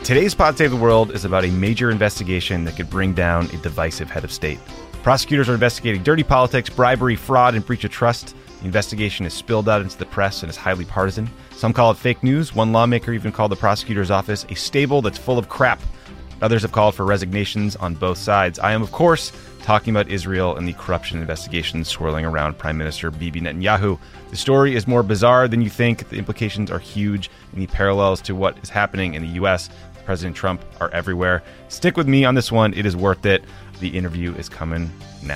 Today's Pod Save the World is about a major investigation that could bring down a divisive head of state. Prosecutors are investigating dirty politics, bribery, fraud, and breach of trust. The investigation is spilled out into the press and is highly partisan. Some call it fake news. One lawmaker even called the prosecutor's office a stable that's full of crap. Others have called for resignations on both sides. I am, of course, talking about Israel and the corruption investigations swirling around Prime Minister Bibi Netanyahu. The story is more bizarre than you think. The implications are huge, and the parallels to what is happening in the U.S. President Trump are everywhere. Stick with me on this one. It is worth it. The interview is coming now.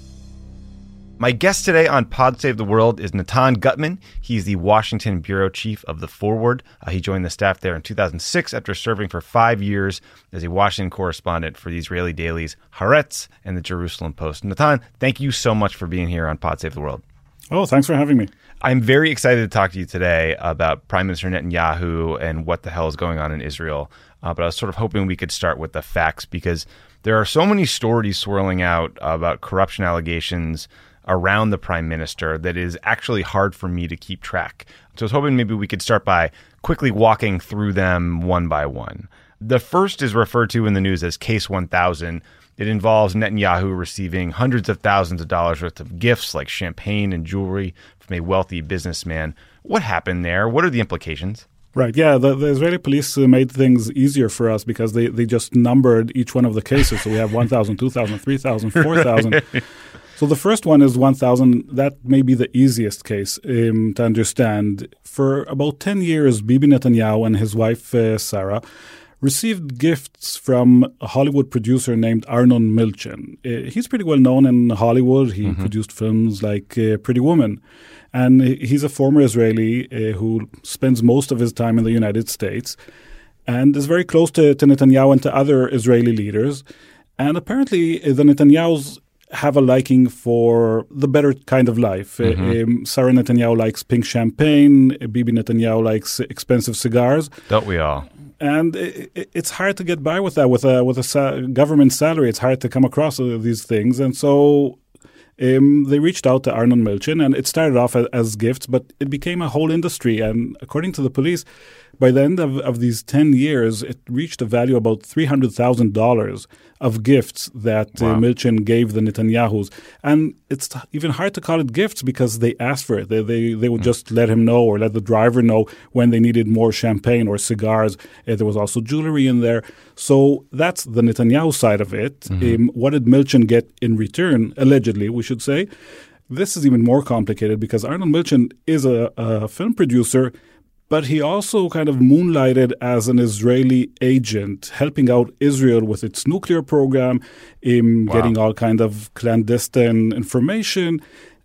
My guest today on Pod Save the World is Natan Gutman. He's the Washington bureau chief of The Forward. He joined the staff there in 2006 after serving for 5 years as a Washington correspondent for the Israeli dailies Haaretz and the Jerusalem Post. Natan, thank you so much for being here on Pod Save the World. Oh, thanks for having me. I'm very excited to talk to you today about Prime Minister Netanyahu and what the hell is going on in Israel. But I was sort of hoping we could start with the facts because there are so many stories swirling out about corruption allegations around the prime minister that is actually hard for me to keep track. So I was hoping maybe we could start by quickly walking through them one by one. The first is referred to in the news as Case 1000. It involves Netanyahu receiving hundreds of thousands of dollars worth of gifts like champagne and jewelry from a wealthy businessman. What happened there? What are the implications? Right, yeah, the Israeli police made things easier for us because they just numbered each one of the cases. So we have 1,000, 2,000, 3,000, 4,000. Right. So the first one is 1,000. That may be the easiest case to understand. For about 10 years, Bibi Netanyahu and his wife, Sarah, received gifts from a Hollywood producer named Arnon Milchan. He's pretty well known in Hollywood. He produced films like Pretty Woman. And he's a former Israeli who spends most of his time in the United States and is very close to Netanyahu and to other Israeli leaders. And apparently the Netanyahus have a liking for the better kind of life. Sarah Netanyahu likes pink champagne. Bibi Netanyahu likes expensive cigars. Don't we all? And it's hard to get by with that. With a government salary, it's hard to come across these things. And so they reached out to Arnon Milchan, and it started off as gifts, but it became a whole industry. And according to the police, by the end of these 10 years, it reached a value about $300,000 of gifts that Milchan gave the Netanyahus. And it's even hard to call it gifts because they asked for it. They would just let him know or let the driver know when they needed more champagne or cigars. There was also jewelry in there. So that's the Netanyahu side of it. What did Milchan get in return, allegedly, we should say? This is even more complicated because Arnon Milchan is a film producer, but he also kind of moonlighted as an Israeli agent, helping out Israel with its nuclear program, getting all kind of clandestine information.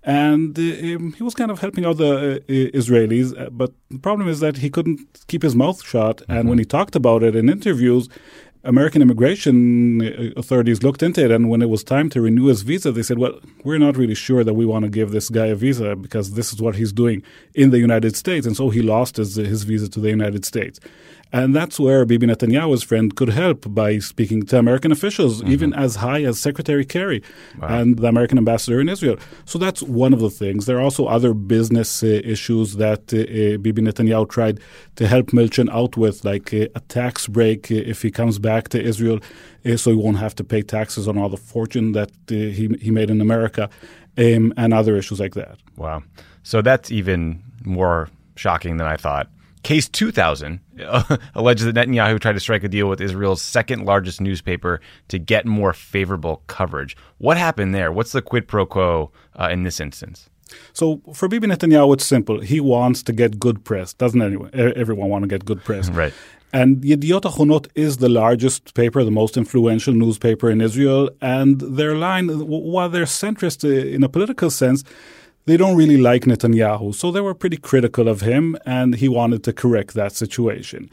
And he was kind of helping out the Israelis. But the problem is that he couldn't keep his mouth shut. And when he talked about it in interviews, American immigration authorities looked into it, and when it was time to renew his visa, they said, well, we're not really sure that we want to give this guy a visa because this is what he's doing in the United States. And so he lost his visa to the United States. And that's where Bibi Netanyahu's friend could help by speaking to American officials, even as high as Secretary Kerry and the American ambassador in Israel. So that's one of the things. There are also other business issues that Bibi Netanyahu tried to help Milchan out with, like a tax break if he comes back to Israel, so he won't have to pay taxes on all the fortune that he made in America, and other issues like that. Wow. So that's even more shocking than I thought. Case 2000 alleges that Netanyahu tried to strike a deal with Israel's second largest newspaper to get more favorable coverage. What happened there? What's the quid pro quo in this instance? So for Bibi Netanyahu, it's simple. He wants to get good press. Doesn't everyone want to get good press? Right. And Yediot Ahronot is the largest paper, the most influential newspaper in Israel. And their line, while they're centrist in a political sense, they don't really like Netanyahu. So they were pretty critical of him, and he wanted to correct that situation.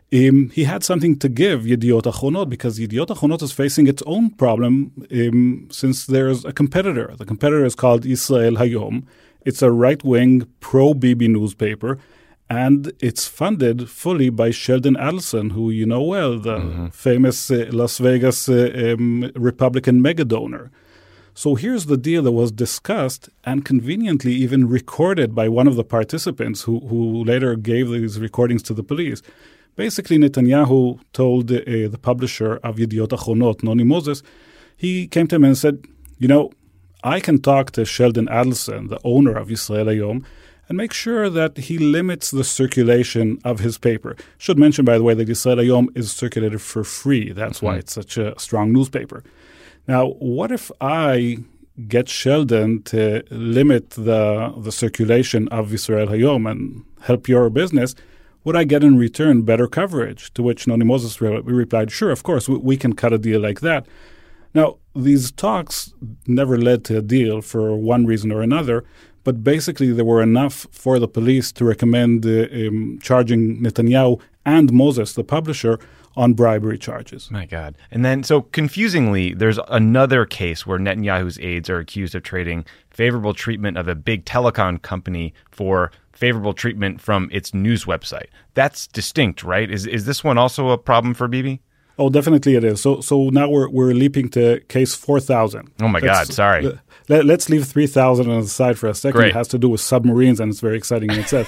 He had something to give Yediot Ahronot because Yediot Ahronot is facing its own problem since there's a competitor. The competitor is called Israel Hayom. It's a right-wing, pro-Bibi newspaper, and it's funded fully by Sheldon Adelson, who you know well, the famous Las Vegas Republican mega-donor. So here's the deal that was discussed and conveniently even recorded by one of the participants who later gave these recordings to the police. Basically, Netanyahu told the publisher of Yediot Achronot, Noni Moses, he came to him and said, I can talk to Sheldon Adelson, the owner of Yisrael Hayom, and make sure that he limits the circulation of his paper. Should mention, by the way, that Yisrael Hayom is circulated for free. That's why it's such a strong newspaper. Now, what if I get Sheldon to limit the circulation of Yisrael Hayom and help your business? Would I get in return better coverage? To which Noni Moses replied, sure, of course, we can cut a deal like that. Now, these talks never led to a deal for one reason or another, but basically there were enough for the police to recommend charging Netanyahu and Moses, the publisher, on bribery charges. My God. And then, so confusingly, there's another case where Netanyahu's aides are accused of trading favorable treatment of a big telecom company for favorable treatment from its news website. That's distinct, right? Is this one also a problem for Bibi? Oh, definitely it is. So now we're leaping to case 4,000. Oh my God, sorry. Let's leave 3,000 on the side for a second. Great. It has to do with submarines, and it's very exciting in itself.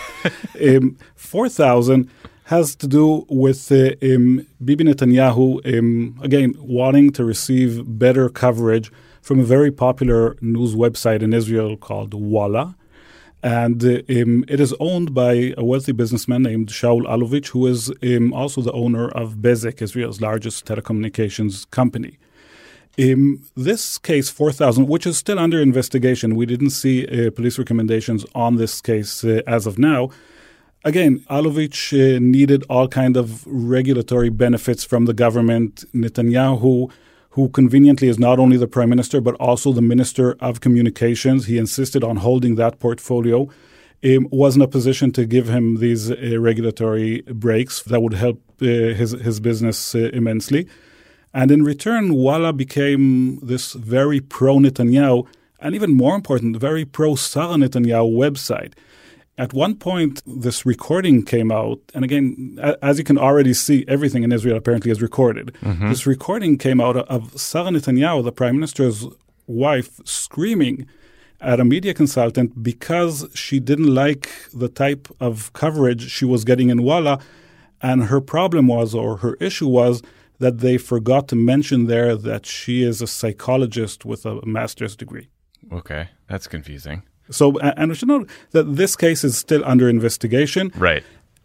4,000 has to do with Bibi Netanyahu, again, wanting to receive better coverage from a very popular news website in Israel called Walla. And it is owned by a wealthy businessman named Shaul Alovich, who is also the owner of Bezeq, Israel's largest telecommunications company. This case, 4,000, which is still under investigation, we didn't see police recommendations on this case as of now. Again, Alovich needed all kind of regulatory benefits from the government. Netanyahu, who conveniently is not only the prime minister, but also the minister of communications, he insisted on holding that portfolio, was in a position to give him these regulatory breaks that would help his business immensely. And in return, Walla became this very pro-Netanyahu, and even more important, very pro-Sarah Netanyahu website. At one point, this recording came out, and again, as you can already see, everything in Israel apparently is recorded. Mm-hmm. This recording came out of Sarah Netanyahu, the prime minister's wife, screaming at a media consultant because she didn't like the type of coverage she was getting in Walla, and her problem was, or her issue was, that they forgot to mention there that she is a psychologist with a master's degree. Okay, that's confusing. So, and we should note that this case is still under investigation. Right.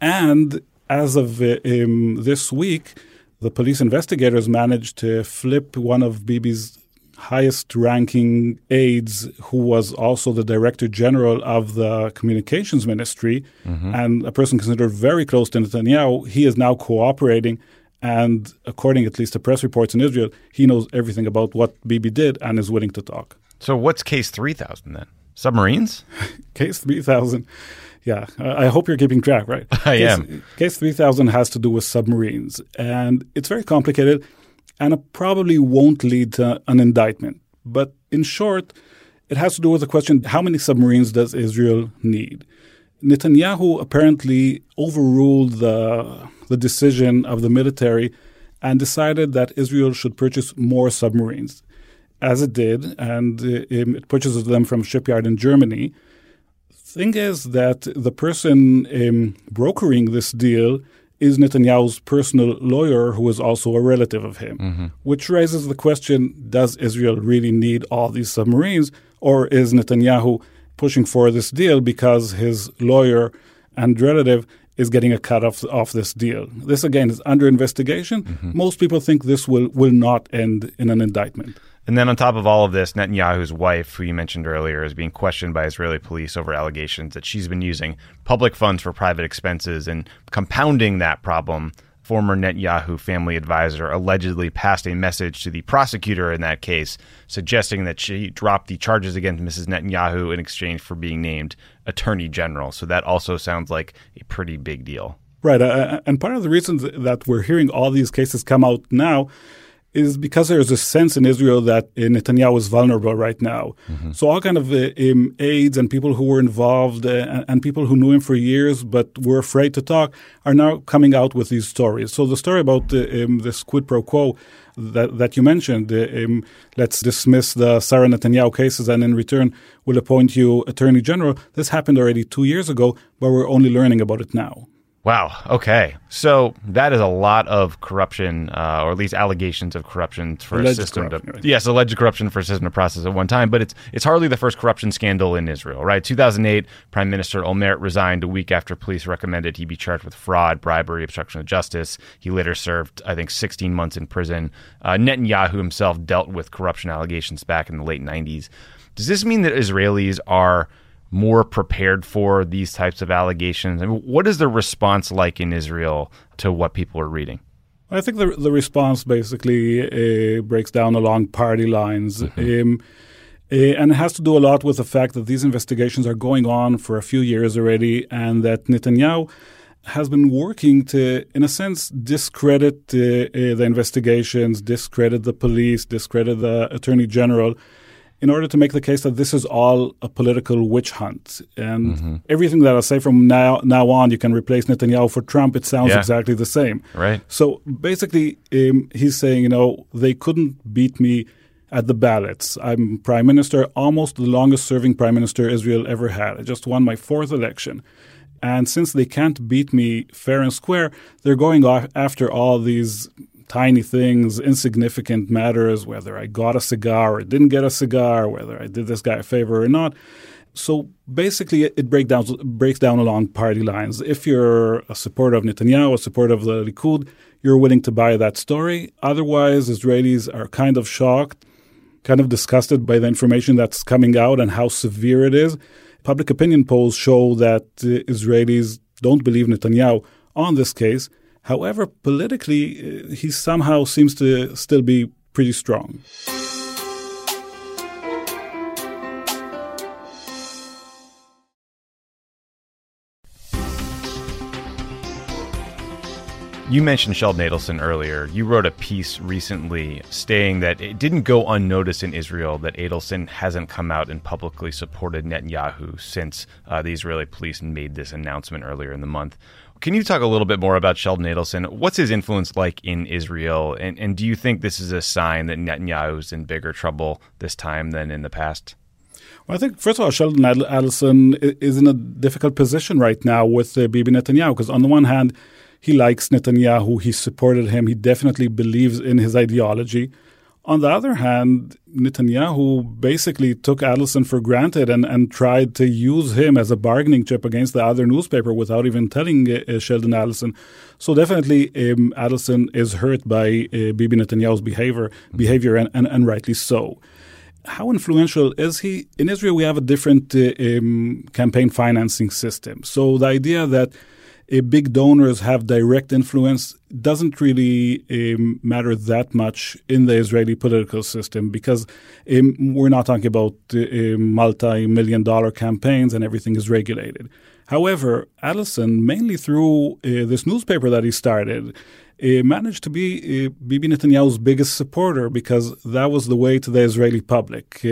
And as of this week, the police investigators managed to flip one of Bibi's highest-ranking aides, who was also the director general of the communications ministry, and a person considered very close to Netanyahu. He is now cooperating, and according at least to press reports in Israel, he knows everything about what Bibi did and is willing to talk. So what's case 3,000 then? Submarines? Case 3,000, yeah. I hope you're keeping track, right? I am. Case 3,000 has to do with submarines, and it's very complicated, and it probably won't lead to an indictment. But in short, it has to do with the question, how many submarines does Israel need? Netanyahu apparently overruled the decision of the military and decided that Israel should purchase more submarines, as it did, and it purchases them from a shipyard in Germany. Thing is that the person brokering this deal is Netanyahu's personal lawyer, who is also a relative of him, which raises the question, does Israel really need all these submarines, or is Netanyahu pushing for this deal because his lawyer and relative is getting a cut off this deal? This, again, is under investigation. Most people think this will not end in an indictment. And then on top of all of this, Netanyahu's wife, who you mentioned earlier, is being questioned by Israeli police over allegations that she's been using public funds for private expenses. And compounding that problem, former Netanyahu family advisor allegedly passed a message to the prosecutor in that case suggesting that she dropped the charges against Mrs. Netanyahu in exchange for being named attorney general. So that also sounds like a pretty big deal. Right. And part of the reason that we're hearing all these cases come out now is because there's a sense in Israel that Netanyahu is vulnerable right now. So all kind of aides and people who were involved and people who knew him for years but were afraid to talk are now coming out with these stories. So the story about this quid pro quo that you mentioned, let's dismiss the Sarah Netanyahu cases and in return we'll appoint you attorney general, this happened already 2 years ago, but we're only learning about it now. Wow. Okay. So that is a lot of corruption, or at least allegations of corruption for alleged a system corruption, to, right. yes, alleged corruption for a system to process at one time. But it's hardly the first corruption scandal in Israel, right? 2008, Prime Minister Olmert resigned a week after police recommended he be charged with fraud, bribery, obstruction of justice. He later served, I think, 16 months in prison. Netanyahu himself dealt with corruption allegations back in the late 90s. Does this mean that Israelis are more prepared for these types of allegations? I mean, what is the response like in Israel to what people are reading? I think the response basically breaks down along party lines. And it has to do a lot with the fact that these investigations are going on for a few years already, and that Netanyahu has been working to, in a sense, discredit the investigations, discredit the police, discredit the attorney general, in order to make the case that this is all a political witch hunt. And everything that I say from now on, you can replace Netanyahu for Trump, it sounds exactly the same. Right. So basically, he's saying, they couldn't beat me at the ballots. I'm prime minister, almost the longest serving prime minister Israel ever had. I just won my 4th election. And since they can't beat me fair and square, they're going after all these tiny things, insignificant matters, whether I got a cigar or didn't get a cigar, whether I did this guy a favor or not. So basically, it breaks down along party lines. If you're a supporter of Netanyahu, a supporter of the Likud, you're willing to buy that story. Otherwise, Israelis are kind of shocked, kind of disgusted by the information that's coming out and how severe it is. Public opinion polls show that Israelis don't believe Netanyahu on this case. However, politically, he somehow seems to still be pretty strong. You mentioned Sheldon Adelson earlier. You wrote a piece recently stating that it didn't go unnoticed in Israel that Adelson hasn't come out and publicly supported Netanyahu since the Israeli police made this announcement earlier in the month. Can you talk a little bit more about Sheldon Adelson? What's his influence like in Israel? And do you think this is a sign that Netanyahu's in bigger trouble this time than in the past? Well, I think, first of all, Sheldon Adelson is in a difficult position right now with Bibi Netanyahu, because on the one hand, he likes Netanyahu, he supported him, he definitely believes in his ideology. On the other hand, Netanyahu basically took Adelson for granted and tried to use him as a bargaining chip against the other newspaper without even telling Sheldon Adelson. So definitely Adelson is hurt by Bibi Netanyahu's behavior and rightly so. How influential is he? In Israel, we have a different campaign financing system. So the idea that big donors have direct influence doesn't really matter that much in the Israeli political system, because we're not talking about multi-million-dollar campaigns and everything is regulated. However, Adelson, mainly through this newspaper that he started, managed to be Bibi Netanyahu's biggest supporter, because that was the way to the Israeli public.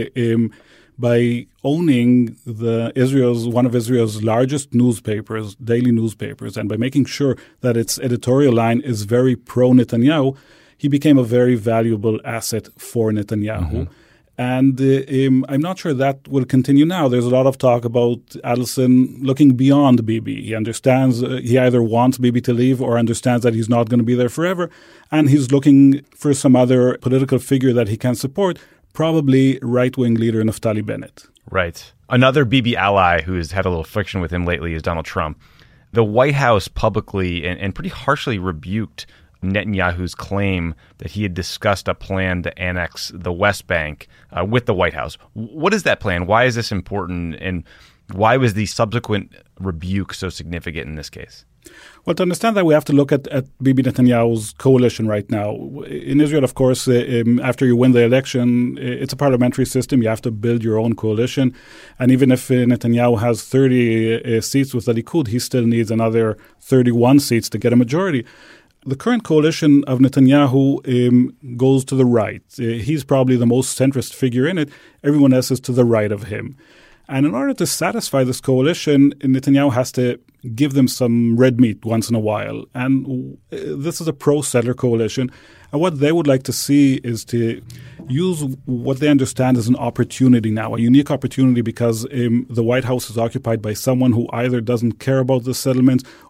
By owning one of Israel's largest newspapers, daily newspapers, and by making sure that its editorial line is very pro-Netanyahu, he became a very valuable asset for Netanyahu. And I'm not sure that will continue now. There's a lot of talk about Adelson looking beyond Bibi. He understands he either wants Bibi to leave or understands that he's not going to be there forever, and he's looking for some other political figure that he can support, probably right-wing leader Naftali Bennett. Right. Another Bibi ally who has had a little friction with him lately is Donald Trump. The White House publicly and pretty harshly rebuked Netanyahu's claim that he had discussed a plan to annex the West Bank with the White House. What is that plan? Why is this important? And why was the subsequent rebuke so significant in this case? Well, to understand that, we have to look at Bibi Netanyahu's coalition right now. In Israel, of course, after you win the election, it's a parliamentary system. You have to build your own coalition. And even if Netanyahu has 30 seats with the Likud, he still needs another 31 seats to get a majority. The current coalition of Netanyahu goes to the right. He's probably the most centrist figure in it. Everyone else is to the right of him. And in order to satisfy this coalition, Netanyahu has to give them some red meat once in a while. And this is a pro-settler coalition. And what they would like to see is to use what they understand as an opportunity now, a unique opportunity, because the White House is occupied by someone who either doesn't care about the settlements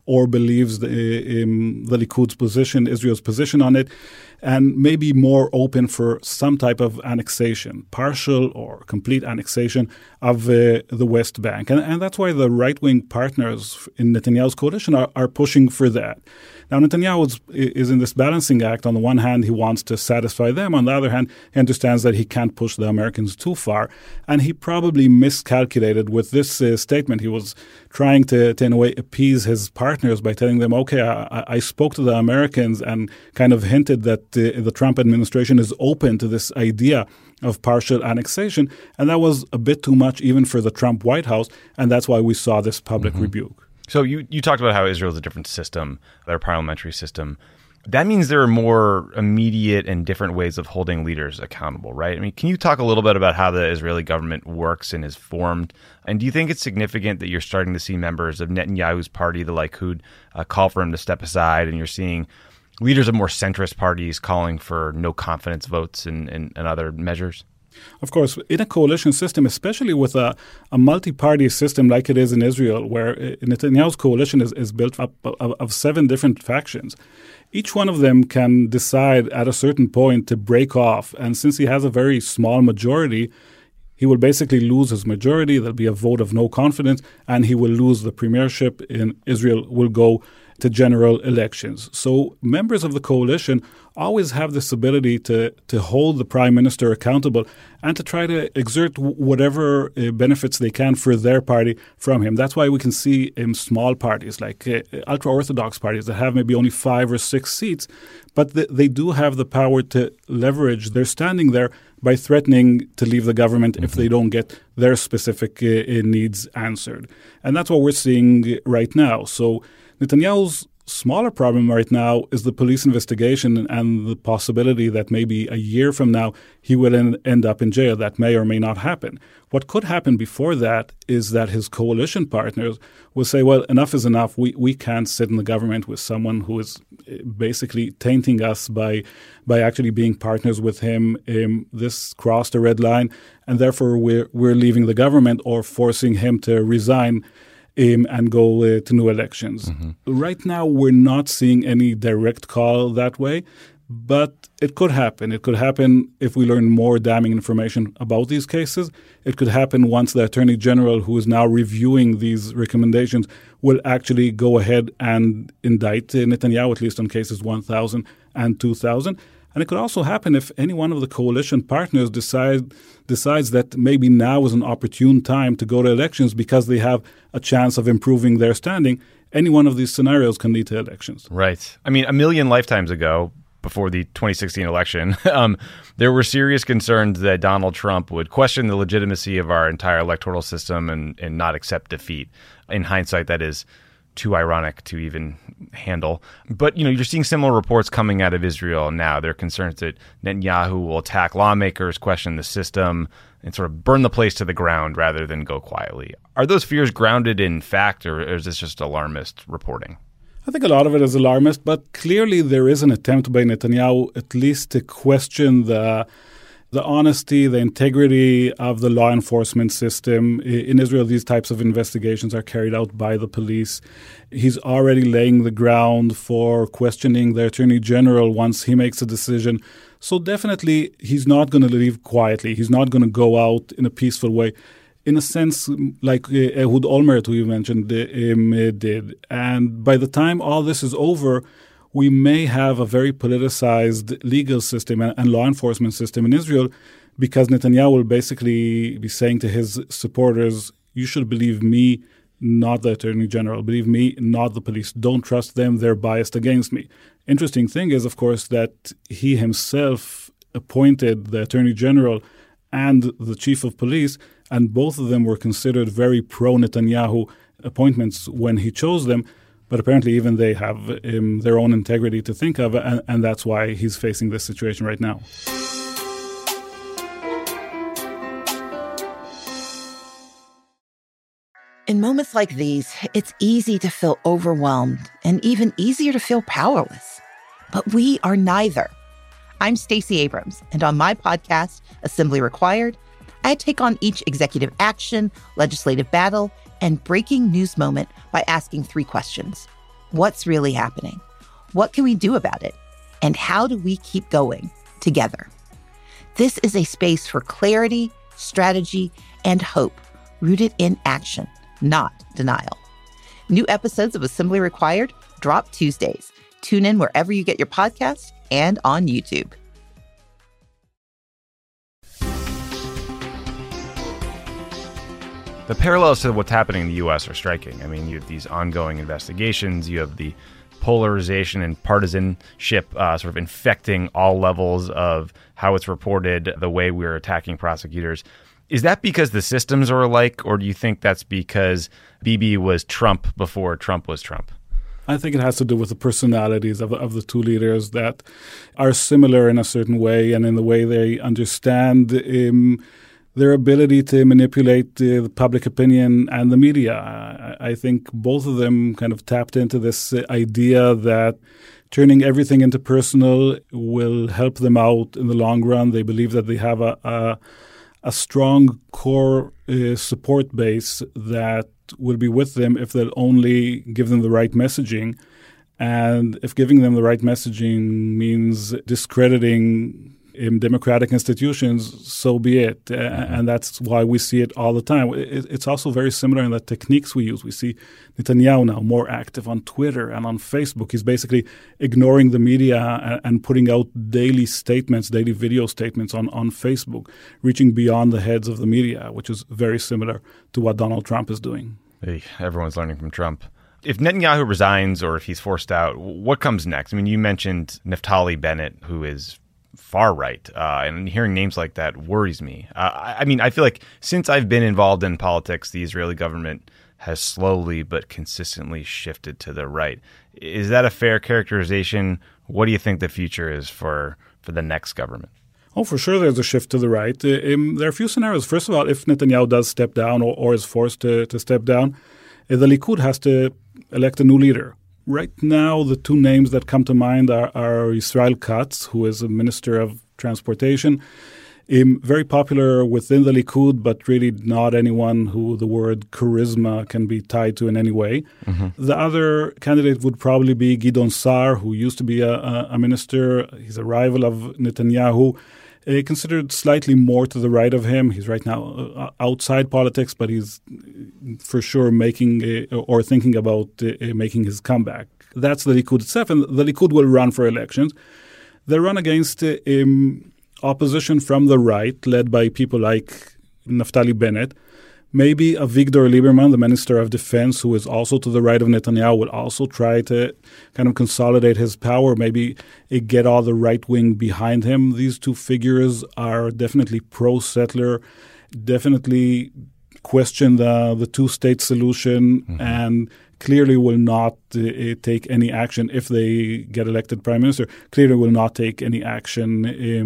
or believes the Likkud's position, Israel's position on it, and maybe more open for some type of annexation, partial or complete annexation of the West Bank. And that's why the right-wing partners in Netanyahu's coalition are pushing for that. Now, Netanyahu is in this balancing act. On the one hand, he wants to satisfy them. On the other hand, he understands that he can't push the Americans too far. And he probably miscalculated with this statement. He was trying to, in a way, appease his partners by telling them, okay, I spoke to the Americans and kind of hinted that the Trump administration is open to this idea of partial annexation. And that was a bit too much even for the Trump White House. And that's why we saw this public rebuke. So you talked about how Israel is a different system, their parliamentary system. That means there are more immediate and different ways of holding leaders accountable, right? I mean, can you talk a little bit about how the Israeli government works and is formed? And do you think it's significant that you're starting to see members of Netanyahu's party, the Likud, call for him to step aside, and you're seeing leaders of more centrist parties calling for no confidence votes and other measures? Of course, in a coalition system, especially with a multi-party system like it is in Israel, where Netanyahu's coalition is built up of 7 different factions, each one of them can decide at a certain point to break off. And since he has a very small majority, he will basically lose his majority. There'll be a vote of no confidence, and he will lose the premiership in Israel, will go to general elections. So members of the coalition always have this ability to hold the prime minister accountable and to try to exert whatever benefits they can for their party from him. That's why we can see small parties like ultra-Orthodox parties that have maybe only 5 or 6 seats, but they do have the power to leverage their standing there by threatening to leave the government if they don't get their specific needs answered. And that's what we're seeing right now. So Netanyahu's smaller problem right now is the police investigation and the possibility that maybe a year from now he will end up in jail. That may or may not happen. What could happen before that is that his coalition partners will say, well, enough is enough. We can't sit in the government with someone who is basically tainting us by actually being partners with him. This crossed a red line, and therefore we're leaving the government or forcing him to resign and go to new elections. Right now, we're not seeing any direct call that way, but it could happen. It could happen if we learn more damning information about these cases. It could happen once the Attorney General, who is now reviewing these recommendations, will actually go ahead and indict Netanyahu, at least on cases 1,000 and 2,000. And it could also happen if any one of the coalition partners decides that maybe now is an opportune time to go to elections because they have a chance of improving their standing. Any one of these scenarios can lead to elections. Right. I mean, a million lifetimes ago, before the 2016 election, there were serious concerns that Donald Trump would question the legitimacy of our entire electoral system and not accept defeat. In hindsight, that is too ironic to even handle. But, you're seeing similar reports coming out of Israel now. There are concerns that Netanyahu will attack lawmakers, question the system, and sort of burn the place to the ground rather than go quietly. Are those fears grounded in fact, or is this just alarmist reporting? I think a lot of it is alarmist, but clearly there is an attempt by Netanyahu at least to question the honesty, the integrity of the law enforcement system. In Israel, these types of investigations are carried out by the police. He's already laying the ground for questioning the Attorney General once he makes a decision. So definitely, he's not going to leave quietly. He's not going to go out in a peaceful way, in a sense like Ehud Olmert, who you mentioned, did. And by the time all this is over, we may have a very politicized legal system and law enforcement system in Israel, because Netanyahu will basically be saying to his supporters, you should believe me, not the Attorney General. Believe me, not the police. Don't trust them. They're biased against me. Interesting thing is, of course, that he himself appointed the Attorney General and the Chief of Police, and both of them were considered very pro-Netanyahu appointments when he chose them. But apparently even they have their own integrity to think of, and that's why he's facing this situation right now. In moments like these, it's easy to feel overwhelmed and even easier to feel powerless. But we are neither. I'm Stacey Abrams, and on my podcast, Assembly Required, I take on each executive action, legislative battle, and breaking news moment by asking 3 questions. What's really happening? What can we do about it? And how do we keep going together? This is a space for clarity, strategy, and hope, rooted in action, not denial. New episodes of Assembly Required drop Tuesdays. Tune in wherever you get your podcasts and on YouTube. The parallels to what's happening in the U.S. are striking. I mean, you have these ongoing investigations. You have the polarization and partisanship sort of infecting all levels of how it's reported, the way we're attacking prosecutors. Is that because the systems are alike, or do you think that's because Bibi was Trump before Trump was Trump? I think it has to do with the personalities of the two leaders that are similar in a certain way and in the way they understand their ability to manipulate the public opinion and the media. I think both of them kind of tapped into this idea that turning everything into personal will help them out in the long run. They believe that they have a strong core support base that will be with them if they'll only give them the right messaging. And if giving them the right messaging means discrediting democratic institutions, so be it. Mm-hmm. And that's why we see it all the time. It's also very similar in the techniques we use. We see Netanyahu now more active on Twitter and on Facebook. He's basically ignoring the media and putting out daily statements, daily video statements on Facebook, reaching beyond the heads of the media, which is very similar to what Donald Trump is doing. Hey, everyone's learning from Trump. If Netanyahu resigns or if he's forced out, what comes next? I mean, you mentioned Naftali Bennett, who is far right, and hearing names like that worries me. I mean, I feel like since I've been involved in politics, the Israeli government has slowly but consistently shifted to the right. Is that a fair characterization? What do you think the future is for the next government? Oh, for sure there's a shift to the right. There are a few scenarios. First of all, if Netanyahu does step down or is forced to step down, the Likud has to elect a new leader. Right now, the two names that come to mind are Israel Katz, who is a minister of transportation, very popular within the Likud, but really not anyone who the word charisma can be tied to in any way. Mm-hmm. The other candidate would probably be Gideon Sa'ar, who used to be a minister. He's a rival of Netanyahu. Considered slightly more to the right of him. He's right now outside politics, but he's for sure making or thinking about making his comeback. That's the Likud itself, and the Likud will run for elections. They run against opposition from the right, led by people like Naftali Bennett. Maybe Avigdor Lieberman, the Minister of Defense, who is also to the right of Netanyahu, will also try to kind of consolidate his power, maybe get all the right wing behind him. These two figures are definitely pro-settler, definitely question the two-state solution, mm-hmm. and clearly will not take any action if they get elected prime minister, clearly will not take any action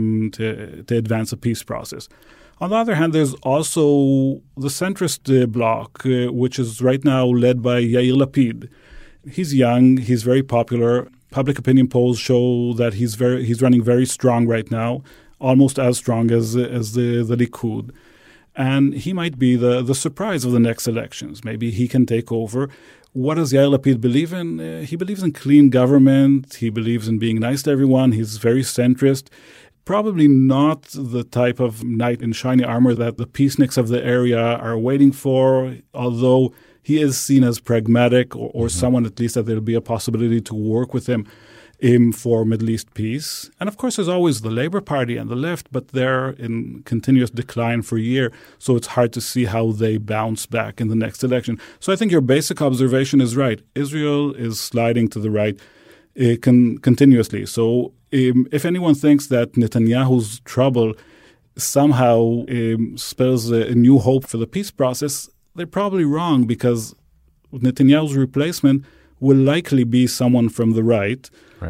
to advance a peace process. On the other hand, there's also the centrist bloc, which is right now led by Yair Lapid. He's young. He's very popular. Public opinion polls show that he's running very strong right now, almost as strong as the Likud. And he might be the surprise of the next elections. Maybe he can take over. What does Yair Lapid believe in? He believes in clean government. He believes in being nice to everyone. He's very centrist. Probably not the type of knight in shiny armor that the peaceniks of the area are waiting for, although he is seen as pragmatic or mm-hmm. someone at least that there'll be a possibility to work with him for Middle East peace. And of course, there's always the Labour Party and the left, but they're in continuous decline for a year, so it's hard to see how they bounce back in the next election. So I think your basic observation is right. Israel is sliding to the right continuously. So if anyone thinks that Netanyahu's trouble somehow spells a new hope for the peace process, they're probably wrong, because Netanyahu's replacement will likely be someone from the right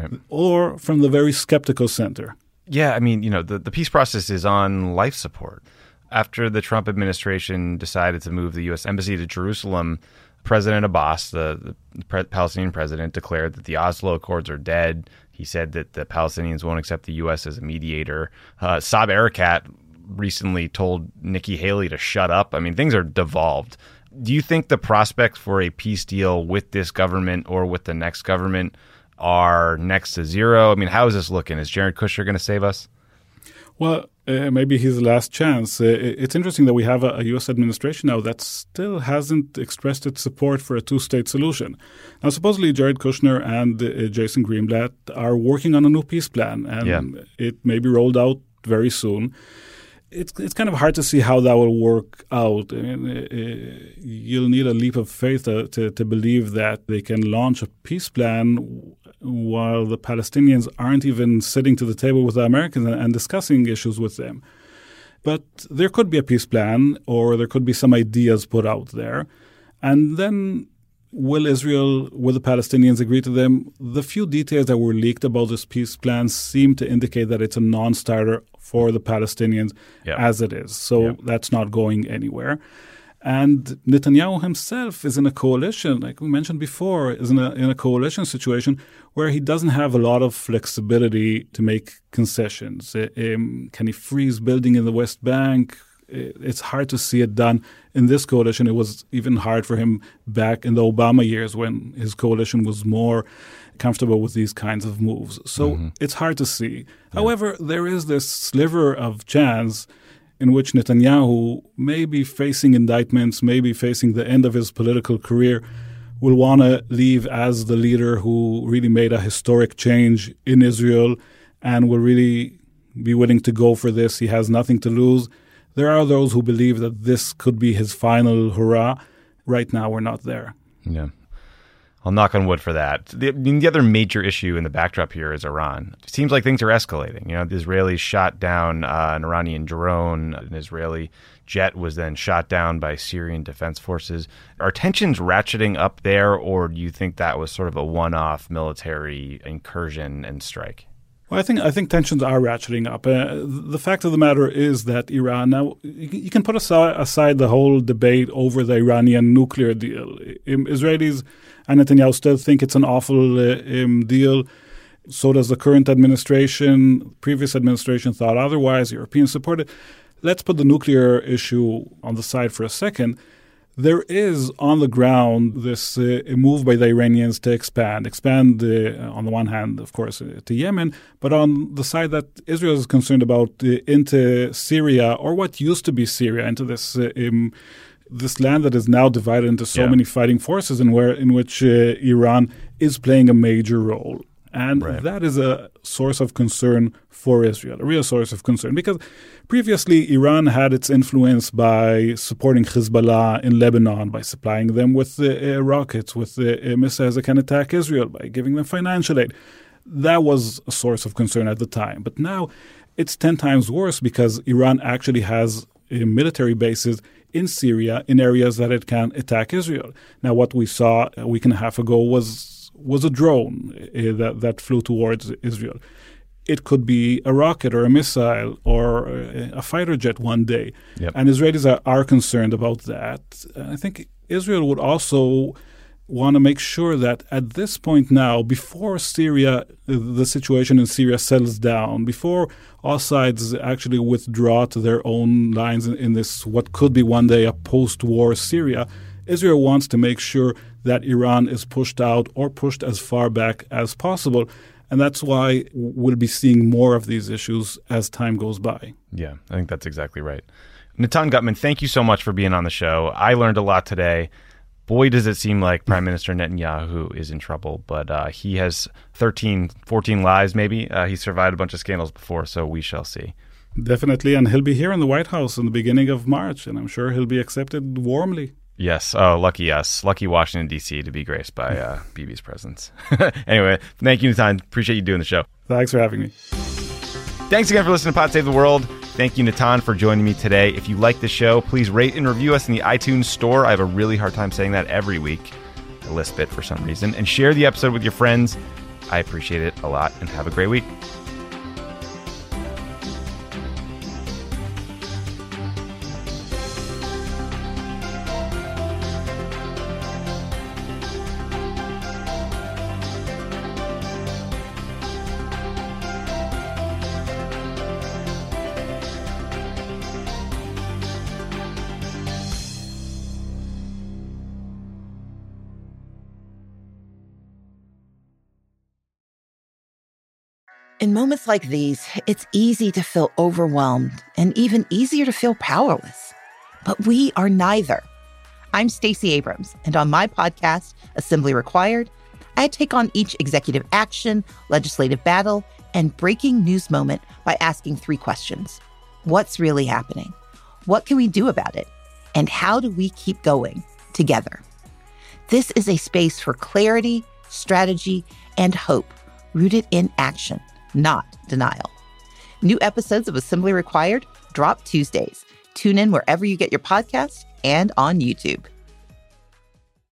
or from the very skeptical center. Yeah, I mean, the peace process is on life support. After the Trump administration decided to move the U.S. Embassy to Jerusalem, President Abbas, the Palestinian president, declared that the Oslo Accords are dead. He said that the Palestinians won't accept the U.S. as a mediator. Saeb Erekat recently told Nikki Haley to shut up. I mean, things are devolved. Do you think the prospects for a peace deal with this government or with the next government are next to zero? I mean, how is this looking? Is Jared Kushner going to save us? Well, maybe his last chance. It's interesting that we have a U.S. administration now that still hasn't expressed its support for a two-state solution. Now, supposedly Jared Kushner and Jason Greenblatt are working on a new peace plan, and it may be rolled out very soon. It's kind of hard to see how that will work out. I mean, you'll need a leap of faith to believe that they can launch a peace plan while the Palestinians aren't even sitting to the table with the Americans and discussing issues with them. But there could be a peace plan, or there could be some ideas put out there. And then will the Palestinians agree to them? The few details that were leaked about this peace plan seem to indicate that it's a non-starter for the Palestinians as it is. So that's not going anywhere. And Netanyahu himself is in a coalition, like we mentioned before, is in a coalition situation where he doesn't have a lot of flexibility to make concessions. Can he freeze building in the West Bank? It's hard to see it done in this coalition. It was even hard for him back in the Obama years when his coalition was more comfortable with these kinds of moves. So it's hard to see. However, there is this sliver of chance in which Netanyahu, may be facing indictments, maybe facing the end of his political career, will want to leave as the leader who really made a historic change in Israel and will really be willing to go for this. He has nothing to lose. There are those who believe that this could be his final hurrah. Right now, we're not there. Yeah. I'll knock on wood for that. The other major issue in the backdrop here is Iran. It seems like things are escalating. You know, the Israelis shot down an Iranian drone. An Israeli jet was then shot down by Syrian defense forces. Are tensions ratcheting up there, or do you think that was sort of a one-off military incursion and strike? Well, I think tensions are ratcheting up. The fact of the matter is that Iran, now you can put aside the whole debate over the Iranian nuclear deal. Israelis and Netanyahu still think it's an awful deal. So does the current administration. Previous administration thought otherwise. Europeans support it. Let's put the nuclear issue on the side for a second. There is on the ground this move by the Iranians to expand on the one hand, of course, to Yemen, but on the side that Israel is concerned about into Syria, or what used to be Syria, into this land that is now divided into so many fighting forces, in which Iran is playing a major role. And that is a source of concern for Israel, a real source of concern, because previously Iran had its influence by supporting Hezbollah in Lebanon, by supplying them with rockets, with missiles that can attack Israel, by giving them financial aid. That was a source of concern at the time. But now it's 10 times worse because Iran actually has military bases in Syria, in areas that it can attack Israel. Now, what we saw a week and a half ago was a drone that flew towards Israel. It could be a rocket or a missile or a fighter jet one day. And Israelis are concerned about that. I think Israel would also want to make sure that at this point now, before Syria, the situation in Syria settles down, before all sides actually withdraw to their own lines in this what could be one day a post-war Syria, Israel wants to make sure that Iran is pushed out or pushed as far back as possible. And that's why we'll be seeing more of these issues as time goes by. Yeah, I think that's exactly right. Natan Gutman, thank you so much for being on the show. I learned a lot today. Boy, does it seem like Prime Minister Netanyahu is in trouble, but he has 13, 14 lives maybe. He survived a bunch of scandals before, so we shall see. Definitely, and he'll be here in the White House in the beginning of March, and I'm sure he'll be accepted warmly. Yes. Oh, lucky us. Lucky Washington, D.C. to be graced by Bibi's presence. Anyway, thank you, Natan. Appreciate you doing the show. Thanks for having me. Thanks again for listening to Pod Save the World. Thank you, Natan, for joining me today. If you like the show, please rate and review us in the iTunes store. I have a really hard time saying that every week. I lisp it for some reason. And share the episode with your friends. I appreciate it a lot, and have a great week. In moments like these, it's easy to feel overwhelmed and even easier to feel powerless. But we are neither. I'm Stacey Abrams, and on my podcast, Assembly Required, I take on each executive action, legislative battle, and breaking news moment by asking 3 questions. What's really happening? What can we do about it? And how do we keep going together? This is a space for clarity, strategy, and hope, rooted in action, not denial. New episodes of Assembly Required drop Tuesdays. Tune in wherever you get your podcasts and on YouTube.